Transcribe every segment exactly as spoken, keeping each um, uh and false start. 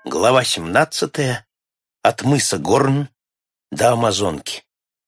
Глава семнадцатая. От мыса Горн до Амазонки.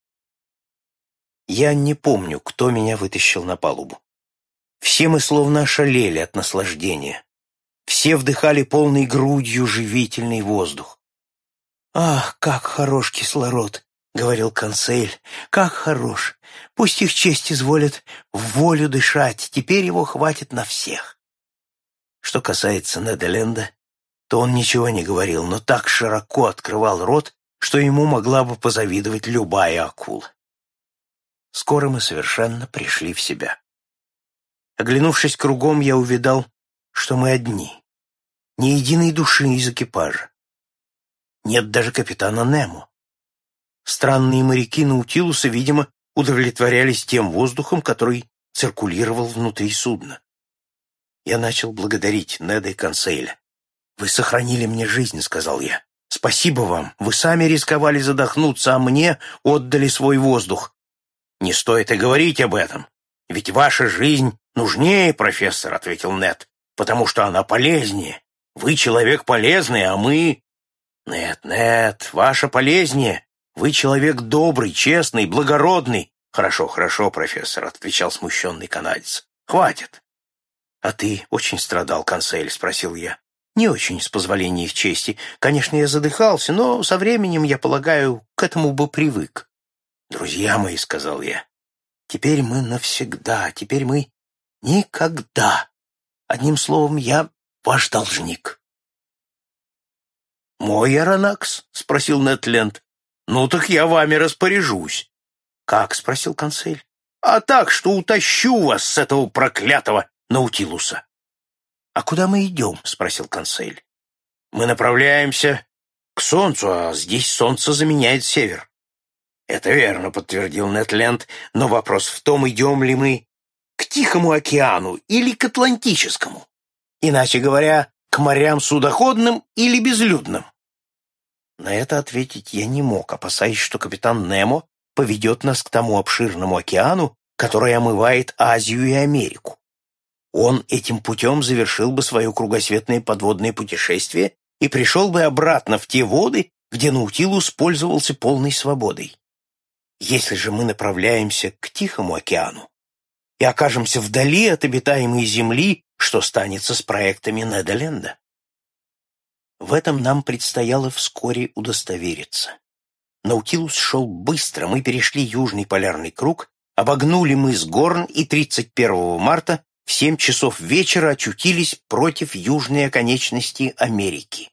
Я не помню, кто меня вытащил на палубу. Все мы словно ошалели от наслаждения. Все вдыхали полной грудью живительный воздух. «Ах, как хорош кислород!» — говорил Консель. «Как хорош! Пусть их честь изволят в волю дышать, теперь его хватит на всех». Что касается Неда Ленда, то он ничего не говорил, но так широко открывал рот, что ему могла бы позавидовать любая акула. Скоро мы совершенно пришли в себя. Оглянувшись кругом, я увидал, что мы одни. Ни единой души из экипажа. Нет даже капитана Немо. Странные моряки Наутилуса, видимо, удовлетворялись тем воздухом, который циркулировал внутри судна. Я начал благодарить Неда и Консейля. «Вы сохранили мне жизнь», — сказал я. «Спасибо вам. Вы сами рисковали задохнуться, а мне отдали свой воздух». «Не стоит и говорить об этом. Ведь ваша жизнь нужнее, профессор», — ответил Нед, «потому что она полезнее. Вы человек полезный, а мы...» «Нед, Нед, ваша полезнее. Вы человек добрый, честный, благородный». «Хорошо, хорошо, профессор», — отвечал смущенный канадец. «Хватит». «А ты очень страдал, Консель?» — спросил я. «Не очень, с позволения их чести. Конечно, я задыхался, но со временем, я полагаю, к этому бы привык». «Друзья мои», — сказал я, — «теперь мы навсегда, теперь мы никогда. Одним словом, я ваш должник». «Мой Аронакс?» — спросил Нед Ленд. «Ну так я вами распоряжусь». «Как?» — спросил Консель. «А так, что утащу вас с этого проклятого Наутилуса». «А куда мы идем?» — спросил Консель. «Мы направляемся к солнцу, а здесь солнце заменяет север». «Это верно», — подтвердил Нед Ленд, «но вопрос в том, идем ли мы к Тихому океану или к Атлантическому. Иначе говоря, к морям судоходным или безлюдным». На это ответить я не мог, опасаясь, что капитан Немо поведет нас к тому обширному океану, который омывает Азию и Америку. Он этим путем завершил бы свое кругосветное подводное путешествие и пришел бы обратно в те воды, где Наутилус пользовался полной свободой. Если же мы направляемся к Тихому океану и окажемся вдали от обитаемой земли, что станется с проектами Неда Ленда? В этом нам предстояло вскоре удостовериться. Наутилус шел быстро, мы перешли Южный полярный круг, обогнули мыс Горн и тридцать первого марта в семь часов вечера очутились против южной оконечности Америки.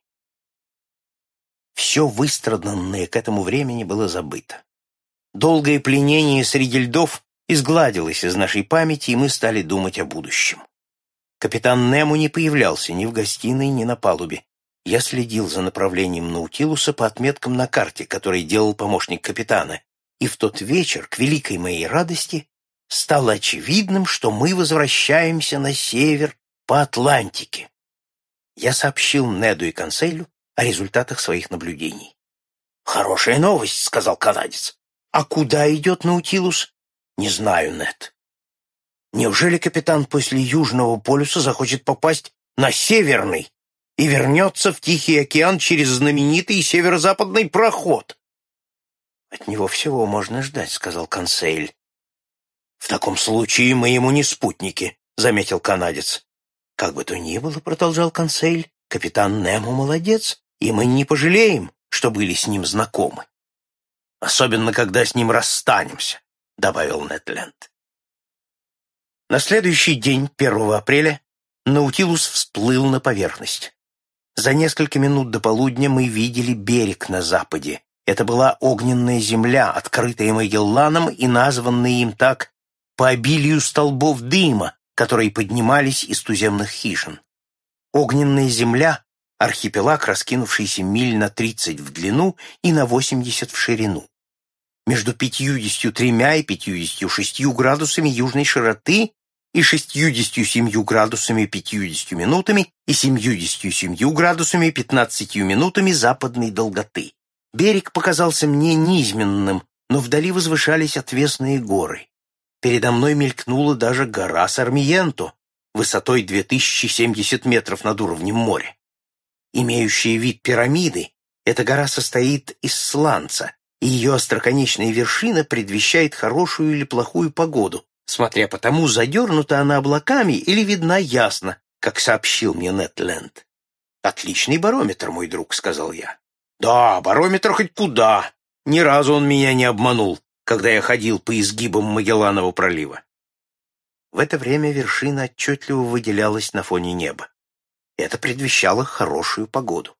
Все выстраданное к этому времени было забыто. Долгое пленение среди льдов изгладилось из нашей памяти, и мы стали думать о будущем. Капитан Немо не появлялся ни в гостиной, ни на палубе. Я следил за направлением Наутилуса по отметкам на карте, который делал помощник капитана, и в тот вечер, к великой моей радости, стало очевидным, что мы возвращаемся на север по Атлантике. Я сообщил Неду и Конселю о результатах своих наблюдений. «Хорошая новость», — сказал канадец. «А куда идет Наутилус?» «Не знаю, Нед». «Неужели капитан после Южного полюса захочет попасть на Северный и вернется в Тихий океан через знаменитый северо-западный проход?» «От него всего можно ждать», — сказал Консель. «В таком случае мы ему не спутники», — заметил канадец. «Как бы то ни было», — продолжал Консель, — «капитан Немо молодец, и мы не пожалеем, что были с ним знакомы». «Особенно, когда с ним расстанемся», — добавил Нед Ленд. На следующий день, первого апреля, Наутилус всплыл на поверхность. За несколько минут до полудня мы видели берег на западе. Это была огненная земля, открытая Магелланом и названная им так по обилию столбов дыма, которые поднимались из туземных хижин. Огненная земля — архипелаг, раскинувшийся миль на тридцать в длину и на восемьдесят в ширину. Между пятьюдесятью тремя и пятьюдесятью шестью градусами южной широты и шестьюдесятью семью градусами пятьюдесятью минутами и семьюдесятью семью градусами пятнадцатью минутами западной долготы. Берег показался мне низменным, но вдали возвышались отвесные горы. Передо мной мелькнула даже гора Сармиенто, высотой две тысячи семьдесят метров над уровнем моря. имеющая вид пирамиды, эта гора состоит из сланца, и ее остроконечная вершина предвещает хорошую или плохую погоду, смотря по тому, задернута она облаками или видна ясно, как сообщил мне Нед Ленд. «Отличный барометр, мой друг», — сказал я. «Да, барометр хоть куда. Ни разу он меня не обманул, когда я ходил по изгибам Магелланова пролива». В это время вершина отчетливо выделялась на фоне неба. Это предвещало хорошую погоду.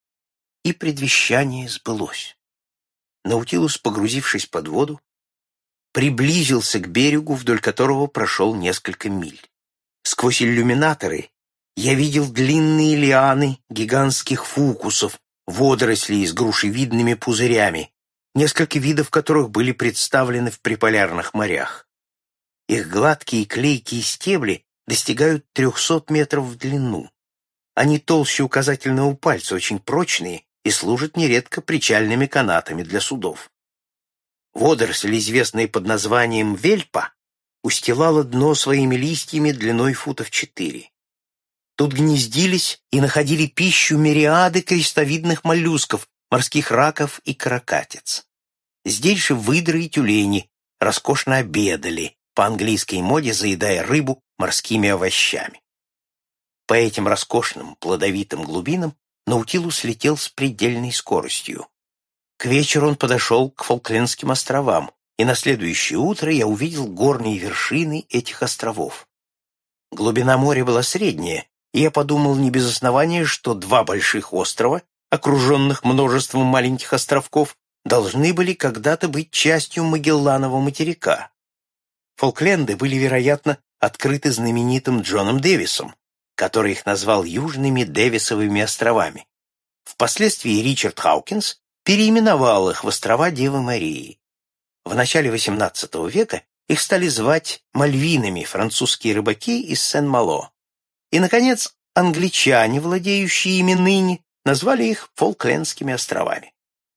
И предвещание сбылось. Наутилус, погрузившись под воду, приблизился к берегу, вдоль которого прошел несколько миль. Сквозь иллюминаторы я видел длинные лианы гигантских фукусов, водорослей с грушевидными пузырями, несколько видов которых были представлены в приполярных морях. Их гладкие клейкие стебли достигают трехсот метров в длину. Они толще указательного пальца, очень прочные и служат нередко причальными канатами для судов. Водоросль, известная под названием вельпа, устилала дно своими листьями длиной футов четыре. Тут гнездились и находили пищу мириады крестовидных моллюсков, морских раков и каракатиц. Здесь же выдры и тюлени роскошно обедали, по английской моде заедая рыбу морскими овощами. По этим роскошным плодовитым глубинам Наутилус летел с предельной скоростью. К вечеру он подошел к Фолклендским островам, и на следующее утро я увидел горные вершины этих островов. Глубина моря была средняя, и я подумал не без основания, что два больших острова, окруженных множеством маленьких островков, должны были когда-то быть частью Магелланова материка. Фолкленды были, вероятно, открыты знаменитым Джоном Дэвисом, который их назвал Южными Дэвисовыми островами. Впоследствии Ричард Хаукинс переименовал их в острова Девы Марии. В начале восемнадцатого века их стали звать Мальвинами французские рыбаки из Сен-Мало. И, наконец, англичане, владеющие ими ныне, назвали их Фолклендскими островами.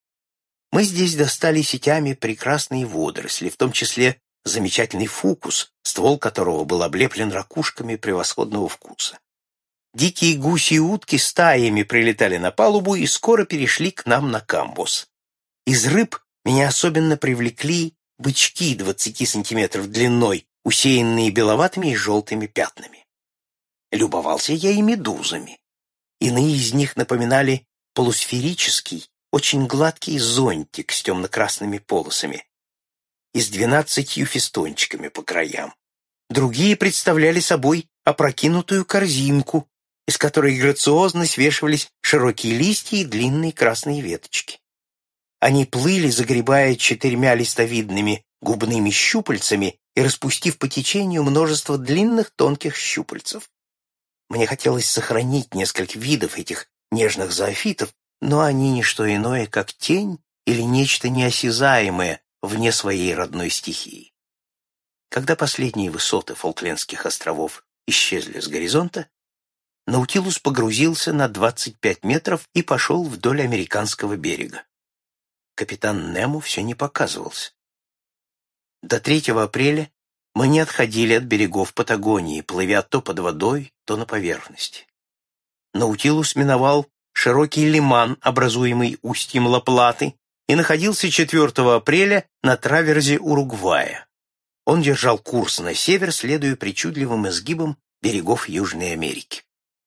Мы здесь достали сетями прекрасные водоросли, в том числе замечательный фукус, ствол которого был облеплен ракушками превосходного вкуса. Дикие гуси и утки стаями прилетали на палубу и скоро перешли к нам на камбус. Из рыб меня особенно привлекли бычки двадцати сантиметров длиной, усеянные беловатыми и желтыми пятнами. Любовался я и медузами. Иные из них напоминали полусферический, очень гладкий зонтик с темно-красными полосами и с двенадцатью фестончиками по краям. Другие представляли собой опрокинутую корзинку, из которой грациозно свешивались широкие листья и длинные красные веточки. Они плыли, загребая четырьмя листовидными губными щупальцами и распустив по течению множество длинных тонких щупальцев. Мне хотелось сохранить несколько видов этих нежных зоофитов, но они не что иное, как тень или нечто неосязаемое вне своей родной стихии. Когда последние высоты Фолклендских островов исчезли с горизонта, Наутилус погрузился на двадцать пять метров и пошел вдоль американского берега. Капитан Немо все не показывался. До третьего апреля мы не отходили от берегов Патагонии, плывя то под водой, то на поверхности. Наутилус миновал широкий лиман, образуемый устьем Ла-Платы, и находился четвёртого апреля на траверзе Уругвая. Он держал курс на север, следуя причудливым изгибам берегов Южной Америки.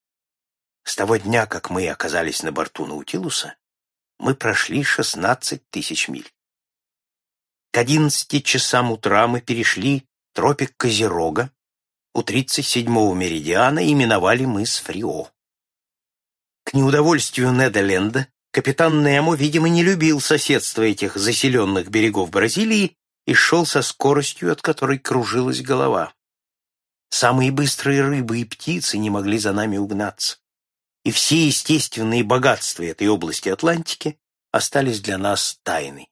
С того дня, как мы оказались на борту Наутилуса, мы прошли шестнадцать тысяч миль. К одиннадцати часам утра мы перешли тропик Козерога, у тридцать седьмого меридиана и миновали мыс Фрио. К неудовольствию Неда Ленда капитан Немо, видимо, не любил соседства этих заселенных берегов Бразилии и шел со скоростью, от которой кружилась голова. Самые быстрые рыбы и птицы не могли за нами угнаться, и все естественные богатства этой области Атлантики остались для нас тайной.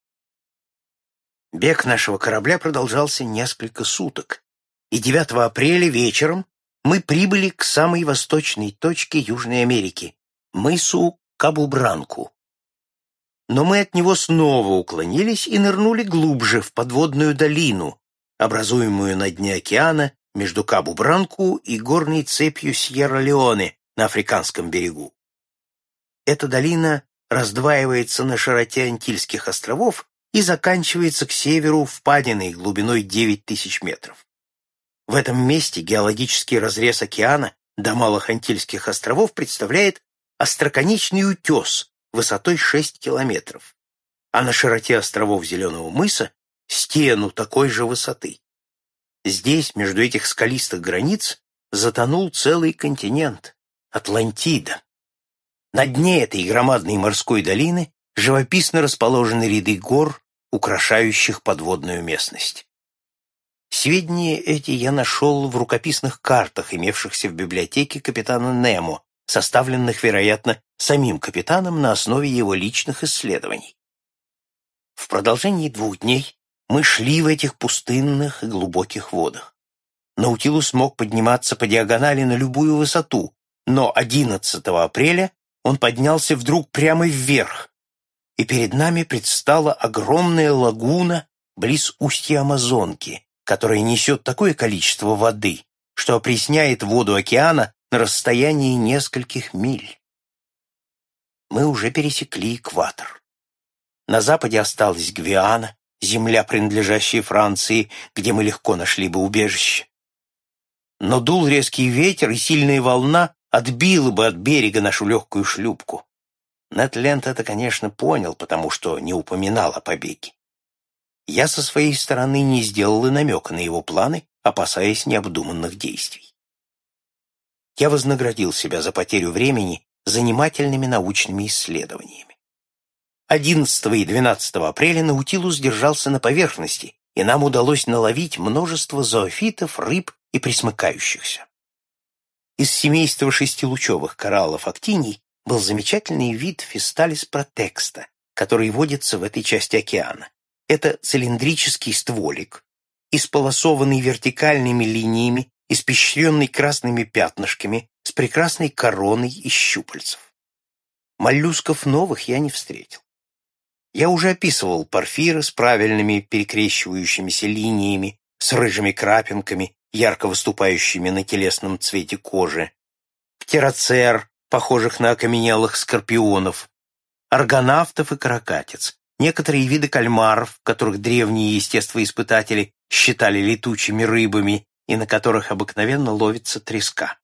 Бег нашего корабля продолжался несколько суток, и девятого апреля вечером мы прибыли к самой восточной точке Южной Америки, мысу Кабу-Бранку. Но мы от него снова уклонились и нырнули глубже в подводную долину, образуемую на дне океана между Кабу-Бранку и горной цепью Сьерра-Леоне на африканском берегу. Эта долина раздваивается на широте Антильских островов и заканчивается к северу впадиной глубиной девять тысяч метров. В этом месте геологический разрез океана до Малых Антильских островов представляет остроконечный утес высотой шесть километров, а на широте островов Зеленого мыса стену такой же высоты. Здесь, между этих скалистых границ, затонул целый континент — Атлантида. На дне этой громадной морской долины живописно расположены ряды гор, украшающих подводную местность. Сведения эти я нашел в рукописных картах, имевшихся в библиотеке капитана Немо, составленных, вероятно, самим капитаном на основе его личных исследований. В продолжении двух дней мы шли в этих пустынных и глубоких водах. Наутилус мог подниматься по диагонали на любую высоту, но одиннадцатого апреля он поднялся вдруг прямо вверх, и перед нами предстала огромная лагуна близ устья Амазонки, которая несет такое количество воды, что опресняет воду океана на расстоянии нескольких миль. Мы уже пересекли экватор. На западе осталась Гвиана, земля, принадлежащая Франции, где мы легко нашли бы убежище. Но дул резкий ветер, и сильная волна отбила бы от берега нашу легкую шлюпку. Нед Ленд это, конечно, понял, потому что не упоминал о побеге. Я со своей стороны не сделал и намека на его планы, опасаясь необдуманных действий. Я вознаградил себя за потерю времени занимательными научными исследованиями. одиннадцатого и двенадцатого апреля Наутилус держался на поверхности, и нам удалось наловить множество зоофитов, рыб и пресмыкающихся. Из семейства шестилучевых кораллов актиний был замечательный вид Фисталис протекста, который водится в этой части океана. Это цилиндрический стволик, исполосованный вертикальными линиями, испещренный красными пятнышками, с прекрасной короной из щупальцев. Моллюсков новых я не встретил. Я уже описывал порфиры с правильными перекрещивающимися линиями, с рыжими крапинками, ярко выступающими на телесном цвете кожи, птероцер, похожих на окаменелых скорпионов, аргонавтов и каракатиц, некоторые виды кальмаров, которых древние естествоиспытатели считали летучими рыбами и на которых обыкновенно ловится треска.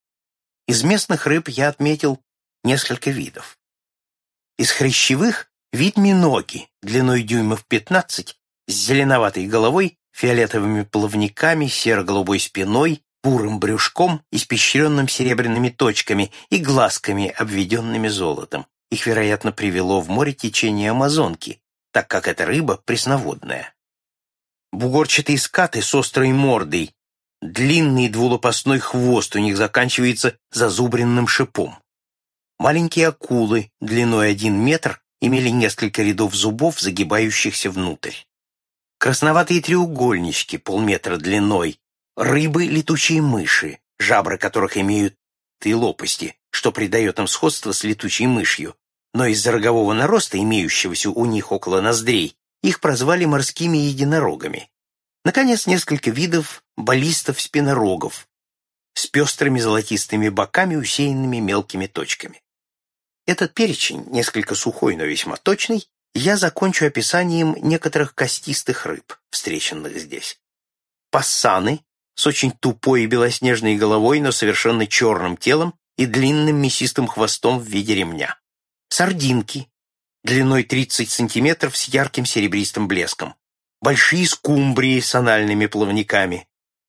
Из местных рыб я отметил несколько видов. Из хрящевых вид миноги, длиной дюймов пятнадцать, с зеленоватой головой, фиолетовыми плавниками, серо-голубой спиной, бурым брюшком, испещренным серебряными точками и глазками, обведенными золотом. Их, вероятно, привело в море течение Амазонки, так как эта рыба пресноводная. Бугорчатые скаты с острой мордой, длинный двулопастной хвост у них заканчивается зазубренным шипом. Маленькие акулы длиной один метр имели несколько рядов зубов, загибающихся внутрь. Красноватые треугольнички полметра длиной, рыбы летучие мыши, жабры которых имеют и лопасти, что придает им сходство с летучей мышью, но из-за рогового нароста, имеющегося у них около ноздрей, их прозвали морскими единорогами. Наконец, несколько видов баллистов-спинорогов с пестрыми золотистыми боками, усеянными мелкими точками. Этот перечень, несколько сухой, но весьма точный, я закончу описанием некоторых костистых рыб, встреченных здесь. Пассаны с очень тупой и белоснежной головой, но совершенно черным телом и длинным мясистым хвостом в виде ремня. Сардинки, длиной тридцать сантиметров с ярким серебристым блеском. Большие скумбрии с анальными плавниками.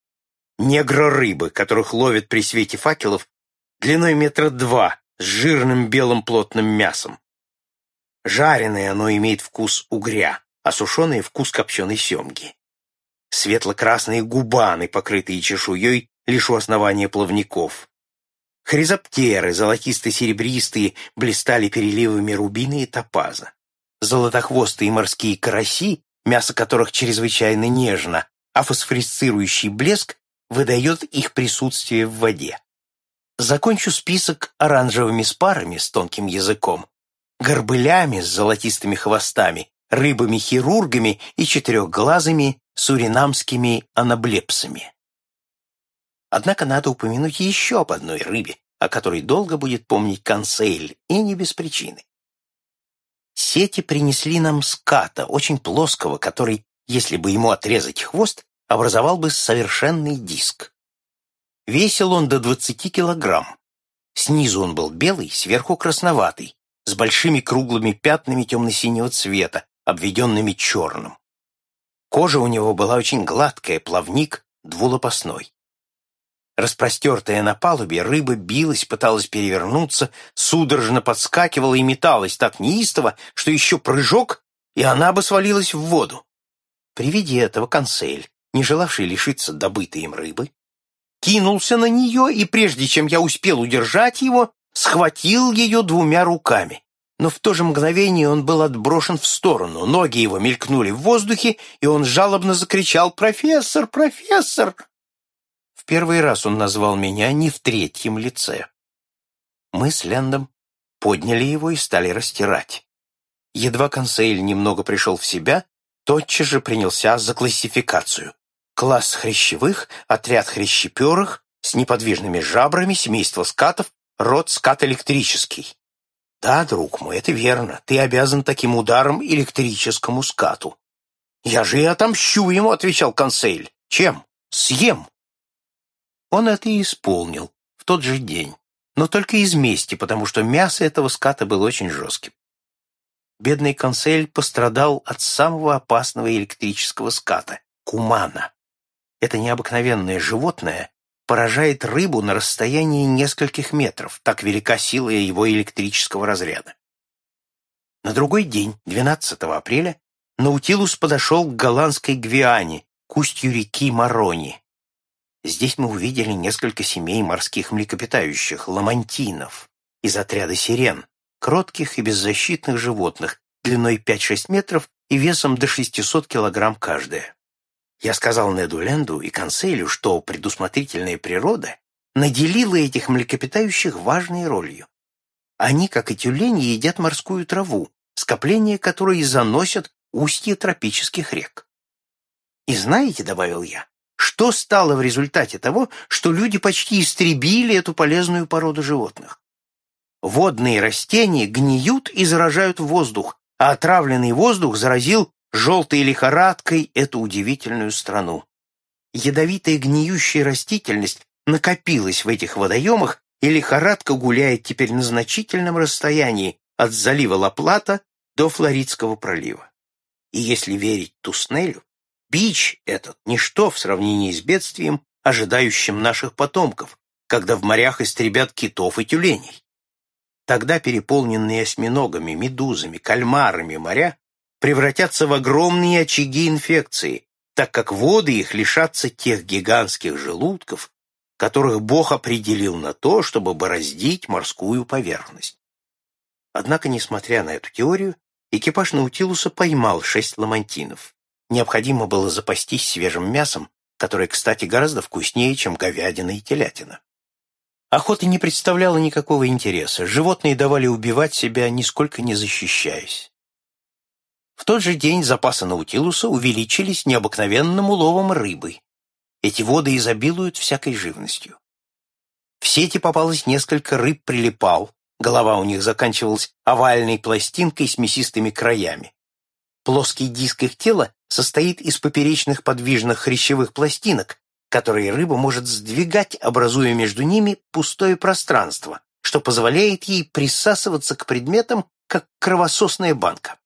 Негро-рыбы, которых ловят при свете факелов, длиной метра два, с жирным белым плотным мясом. Жареное оно имеет вкус угря, а сушеное — вкус копченой семги. Светло-красные губаны, покрытые чешуей лишь у основания плавников. Хризоптеры, золотисто-серебристые, блистали переливами рубина и топаза. Золотохвостые морские караси, мясо которых чрезвычайно нежно, а фосфорисцирующий блеск выдает их присутствие в воде. Закончу список оранжевыми спарами с тонким языком, горбылями с золотистыми хвостами, рыбами-хирургами и четырехглазыми суринамскими анаблепсами. Однако надо упомянуть еще об одной рыбе, о которой долго будет помнить Консель, и не без причины. Сети принесли нам ската, очень плоского, который, если бы ему отрезать хвост, образовал бы совершенный диск. Весил он до двадцати килограмм. Снизу он был белый, сверху красноватый, с большими круглыми пятнами темно-синего цвета, обведенными черным. Кожа у него была очень гладкая, плавник двулопастной. Распростертая на палубе, рыба билась, пыталась перевернуться, судорожно подскакивала и металась так неистово, что еще прыжок, и она бы свалилась в воду. При виде этого Консель, не желавший лишиться добытой им рыбы, кинулся на нее, и прежде чем я успел удержать его, схватил ее двумя руками. Но в то же мгновение он был отброшен в сторону, ноги его мелькнули в воздухе, и он жалобно закричал: «Профессор! Профессор!» В первый раз он назвал меня не в третьем лице. Мы с Лэндом подняли его и стали растирать. Едва Консель немного пришел в себя, тотчас же принялся за классификацию. Класс хрящевых, отряд хрящеперых, с неподвижными жабрами, семейство скатов, род скат электрический. Да, друг мой, это верно, ты обязан таким ударом электрическому скату. Я же и отомщу ему, отвечал Консель. Чем? Съем. Он это и исполнил в тот же день, но только из мести, потому что мясо этого ската было очень жестким. Бедный Консель пострадал от самого опасного электрического ската — кумана. Это необыкновенное животное поражает рыбу на расстоянии нескольких метров, так велика сила его электрического разряда. На другой день, двенадцатого апреля, Наутилус подошел к голландской Гвиане, к устью реки Марони. Здесь мы увидели несколько семей морских млекопитающих, ламантинов, из отряда сирен, кротких и беззащитных животных, длиной пять-шесть метров и весом до шестисот килограмм каждая. Я сказал Неду Ленду и Конселю, что предусмотрительная природа наделила этих млекопитающих важной ролью. Они, как и тюлени, едят морскую траву, скопления которой заносят устья тропических рек. И знаете, — добавил я, — что стало в результате того, что люди почти истребили эту полезную породу животных? Водные растения гниют и заражают воздух, а отравленный воздух заразил желтой лихорадкой эту удивительную страну. Ядовитая гниющая растительность накопилась в этих водоемах, и лихорадка гуляет теперь на значительном расстоянии от залива Ла-Плата до Флоридского пролива. И если верить Туснелю, бич этот — ничто в сравнении с бедствием, ожидающим наших потомков, когда в морях истребят китов и тюленей. Тогда переполненные осьминогами, медузами, кальмарами моря превратятся в огромные очаги инфекции, так как воды их лишатся тех гигантских желудков, которых Бог определил на то, чтобы бороздить морскую поверхность. Однако, несмотря на эту теорию, экипаж Наутилуса поймал шесть ламантинов. Необходимо было запастись свежим мясом, которое, кстати, гораздо вкуснее, чем говядина и телятина. Охота не представляла никакого интереса, животные давали убивать себя, нисколько не защищаясь. В тот же день запасы Наутилуса увеличились необыкновенным уловом рыбы. Эти воды изобилуют всякой живностью. В сети попалось несколько рыб-прилипал, голова у них заканчивалась овальной пластинкой с мясистыми краями. Плоский диск их тела состоит из поперечных подвижных хрящевых пластинок, которые рыба может сдвигать, образуя между ними пустое пространство, что позволяет ей присасываться к предметам, как кровососная банка.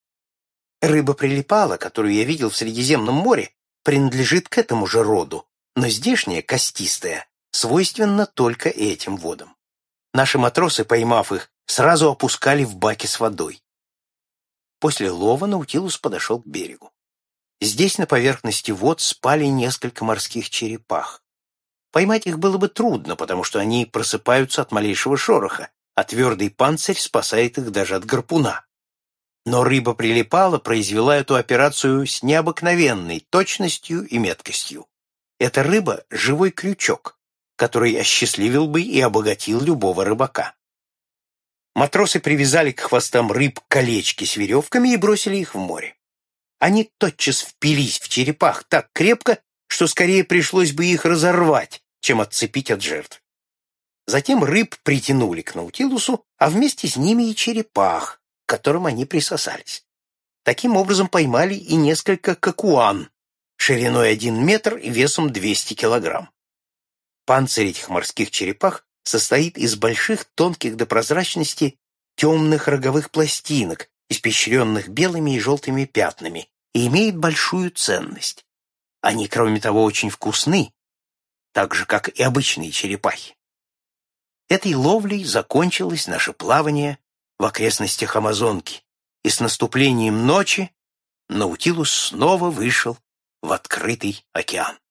Рыба прилипала, которую я видел в Средиземном море, принадлежит к этому же роду, но здешняя, костистая, свойственна только этим водам. Наши матросы, поймав их, сразу опускали в баки с водой. После лова Наутилус подошел к берегу. Здесь на поверхности вод спали несколько морских черепах. Поймать их было бы трудно, потому что они просыпаются от малейшего шороха, а твердый панцирь спасает их даже от гарпуна. Но рыба прилипала, произвела эту операцию с необыкновенной точностью и меткостью. Эта рыба — живой крючок, который осчастливил бы и обогатил любого рыбака. Матросы привязали к хвостам рыб колечки с веревками и бросили их в море. Они тотчас впились в черепах так крепко, что скорее пришлось бы их разорвать, чем отцепить от жертв. Затем рыб притянули к Наутилусу, а вместе с ними и черепах, к которым они присосались. Таким образом поймали и несколько кокуан, шириной один метр и весом двести килограмм. Панцирь этих морских черепах состоит из больших, тонких до прозрачности темных роговых пластинок, испещренных белыми и желтыми пятнами, и имеет большую ценность. Они, кроме того, очень вкусны, так же, как и обычные черепахи. Этой ловлей закончилось наше плавание в окрестностях Амазонки, и с наступлением ночи Наутилус снова вышел в открытый океан.